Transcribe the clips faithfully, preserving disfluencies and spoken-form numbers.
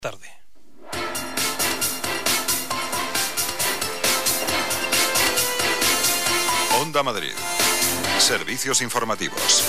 Tarde. Onda Madrid. Servicios informativos.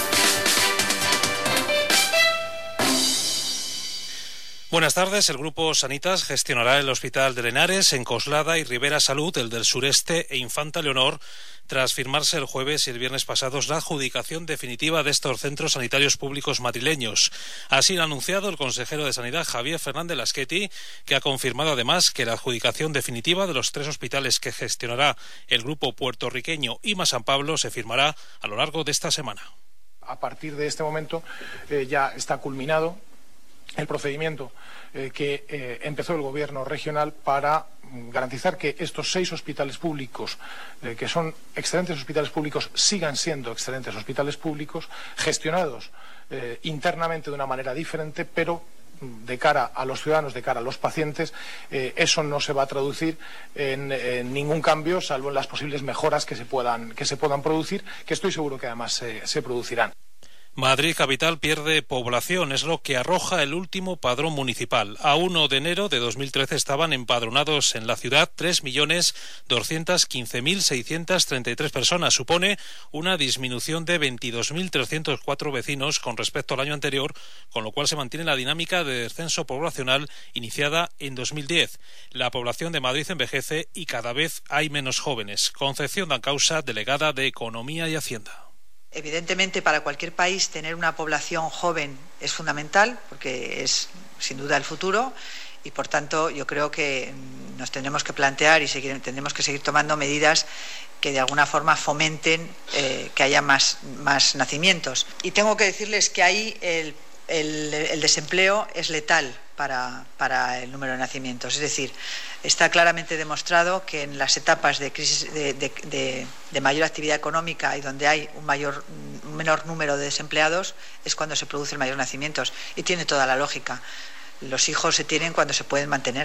Buenas tardes. El Grupo Sanitas gestionará el Hospital de Henares, en Coslada y Ribera Salud, el del Sureste e Infanta Leonor, tras firmarse el jueves y el viernes pasados la adjudicación definitiva de estos centros sanitarios públicos madrileños. Así lo ha anunciado el consejero de Sanidad, Javier Fernández Lasqueti, que ha confirmado además que la adjudicación definitiva de los tres hospitales que gestionará el grupo puertorriqueño I M A San Pablo se firmará a lo largo de esta semana. A partir de este momento eh, ya está culminado el procedimiento eh, que eh, empezó el Gobierno regional para garantizar que estos seis hospitales públicos, eh, que son excelentes hospitales públicos, sigan siendo excelentes hospitales públicos, gestionados eh, internamente de una manera diferente, pero de cara a los ciudadanos, de cara a los pacientes, eh, eso no se va a traducir en, en ningún cambio, salvo en las posibles mejoras que se puedan, que se puedan producir, que estoy seguro que además se, se producirán. Madrid capital pierde población, es lo que arroja el último padrón municipal. A primero de enero de dos mil trece estaban empadronados en la ciudad tres millones doscientos quince mil seiscientos treinta y tres personas. Supone una disminución de veintidós mil trescientos cuatro vecinos con respecto al año anterior, con lo cual se mantiene la dinámica de descenso poblacional iniciada en dos mil diez. La población de Madrid envejece y cada vez hay menos jóvenes. Concepción Dancausa, delegada de Economía y Hacienda. Evidentemente, para cualquier país tener una población joven es fundamental porque es sin duda el futuro y, por tanto, yo creo que nos tendremos que plantear y seguir, tendremos que seguir tomando medidas que de alguna forma fomenten eh, que haya más, más nacimientos. Y tengo que decirles que ahí el, el, el desempleo es letal para, para el número de nacimientos. Es decir, está claramente demostrado que en las etapas de crisis de, de, de, de mayor actividad económica y donde hay un mayor un menor número de desempleados es cuando se producen mayores nacimientos, y tiene toda la lógica. Los hijos se tienen cuando se pueden mantener.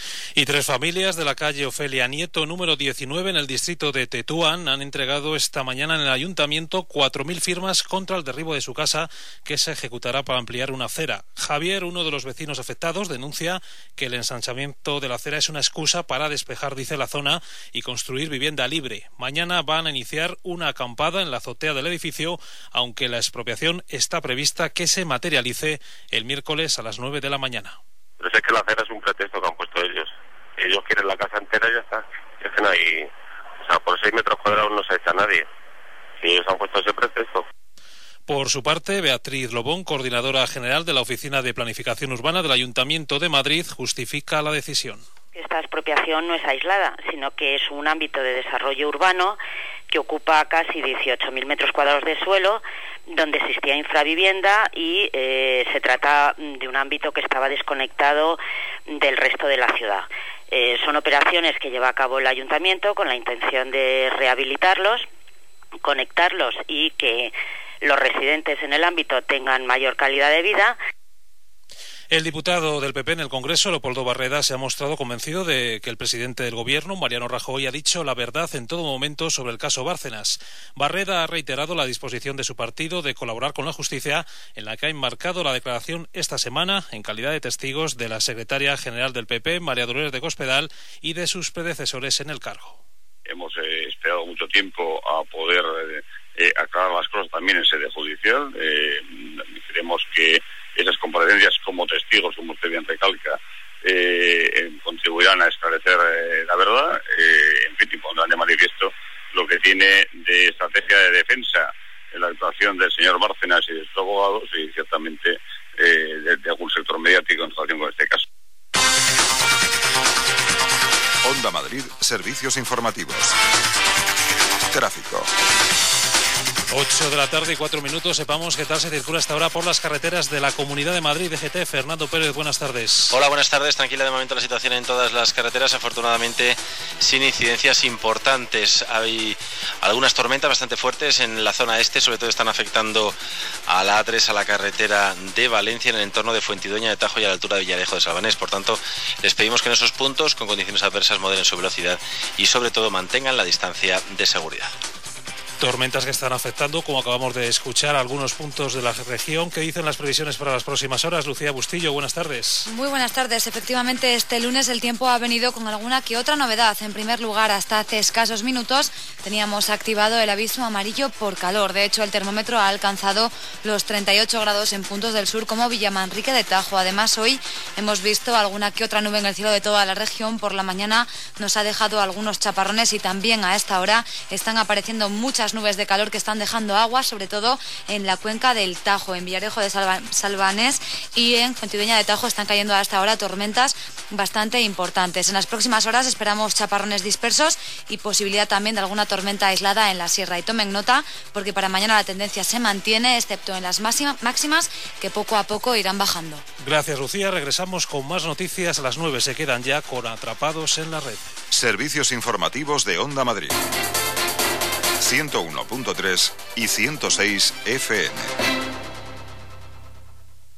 Y tres familias de la calle Ofelia Nieto, número diecinueve, en el distrito de Tetuán, han entregado esta mañana en el ayuntamiento cuatro mil firmas contra el derribo de su casa, que se ejecutará para ampliar una acera. Javier, uno de los vecinos afectados, denuncia que el ensanchamiento de la acera es una excusa para despejar, dice, la zona y construir vivienda libre. Mañana van a iniciar una acampada en la azotea del edificio, aunque la expropiación está prevista que se materialice el miércoles a las nueve de la mañana. Pero es que la acera es un pretexto que han puesto ellos. Ellos quieren la casa entera y ya está. Es que no hay... O sea, por seis metros cuadrados no se echa a nadie. Si ellos han puesto ese pretexto. Por su parte, Beatriz Lobón, coordinadora general de la Oficina de Planificación Urbana del Ayuntamiento de Madrid, justifica la decisión. Esta expropiación no es aislada, sino que es un ámbito de desarrollo urbano que ocupa casi dieciocho mil metros cuadrados de suelo, donde existía infravivienda y eh, se trata de un ámbito que estaba desconectado del resto de la ciudad. Eh, son operaciones que lleva a cabo el ayuntamiento con la intención de rehabilitarlos, conectarlos y que los residentes en el ámbito tengan mayor calidad de vida. El diputado del P P en el Congreso, Leopoldo Barreda, se ha mostrado convencido de que el presidente del Gobierno, Mariano Rajoy, ha dicho la verdad en todo momento sobre el caso Bárcenas. Barreda ha reiterado la disposición de su partido de colaborar con la justicia, en la que ha enmarcado la declaración esta semana en calidad de testigos de la secretaria general del P P, María Dolores de Cospedal, y de sus predecesores en el cargo. Hemos eh, esperado mucho tiempo a poder eh, aclarar las cosas también en sede judicial. Eh, creemos que esas comparecencias como testigos, como usted bien recalca, eh, contribuirán a esclarecer eh, la verdad, eh, en fin, y pondrán de manifiesto lo que tiene de estrategia de defensa en la actuación del señor Bárcenas y de sus abogados y ciertamente eh, de, de algún sector mediático en relación con este caso. Onda Madrid, servicios informativos. Tráfico. ocho de la tarde y cuatro minutos. Sepamos qué tal se circula hasta ahora por las carreteras de la Comunidad de Madrid. D G T, Fernando Pérez, buenas tardes. Hola, buenas tardes. Tranquila de momento la situación en todas las carreteras, afortunadamente sin incidencias importantes. Hay algunas tormentas bastante fuertes en la zona este, sobre todo están afectando a la A tres, a la carretera de Valencia, en el entorno de Fuentidueña de Tajo y a la altura de Villarejo de Salvanés. Por tanto, les pedimos que en esos puntos, con condiciones adversas, moderen su velocidad y sobre todo mantengan la distancia de seguridad. Tormentas que están afectando, como acabamos de escuchar, a algunos puntos de la región. ¿Qué dicen las previsiones para las próximas horas? Lucía Bustillo, buenas tardes. Muy buenas tardes. Efectivamente, este lunes el tiempo ha venido con alguna que otra novedad. En primer lugar, hasta hace escasos minutos teníamos activado el aviso amarillo por calor. De hecho, el termómetro ha alcanzado los treinta y ocho grados en puntos del sur como Villamanrique de Tajo. Además, hoy hemos visto alguna que otra nube en el cielo de toda la región. Por la mañana nos ha dejado algunos chaparrones y también a esta hora están apareciendo muchas nubes de calor que están dejando agua, sobre todo en la cuenca del Tajo, en Villarejo de Salva- Salvanés y en Fuentidueña de Tajo están cayendo hasta ahora tormentas bastante importantes. En las próximas horas esperamos chaparrones dispersos y posibilidad también de alguna tormenta aislada en la sierra. Y tomen nota porque para mañana la tendencia se mantiene, excepto en las máxima, máximas que poco a poco irán bajando. Gracias, Lucía. Regresamos con más noticias a las nueve. Se quedan ya con Atrapados en la Red. Servicios informativos de Onda Madrid. ciento uno punto tres y ciento seis F M.